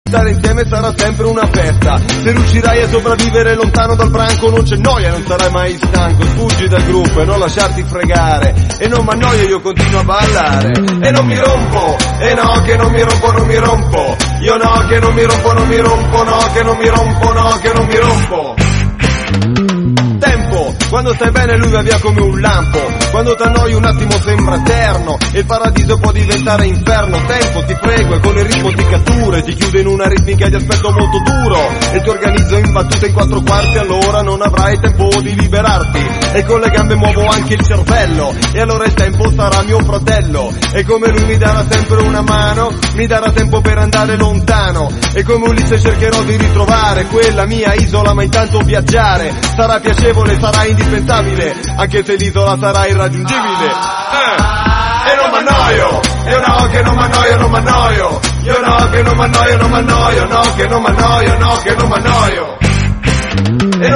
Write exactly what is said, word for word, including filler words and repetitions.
Stare insieme sarà sempre una festa. Se riuscirai a sopravvivere lontano dal branco non c'è noia, non sarai mai stanco. Sfuggi dal gruppo e non lasciarti fregare. E non m'annoio, io continuo a ballare. E non mi rompo, e no che non mi rompo, non mi rompo. Io no che non mi rompo, non mi rompo, no che non mi rompo, no che non mi rompo. Tempo, quando stai bene lui va via come un lampo. Quando t'annoi un attimo sembra eterno e il paradiso può diventare inferno. Tempo, ti prego, e con il ritmo ti cattura e ti chiude in una ritmica di aspetto molto duro. E ti organizzo in battute in quattro quarti, allora non avrai tempo di liberarti. E con le gambe muovo anche il cervello, e allora il tempo sarà mio fratello. E come lui mi darà sempre una mano, mi darà tempo per andare lontano. E come Ulisse cercherò di ritrovare quella mia isola, ma intanto viaggiare sarà piacevole, sarà indispensabile, anche se l'isola sarà irraggiungibile. Eh. E non m'annoio, io no che non m'annoio, non m'annoio. Io no che non m'annoio, non m'annoio, no che non m'annoio, no che non m'annoio.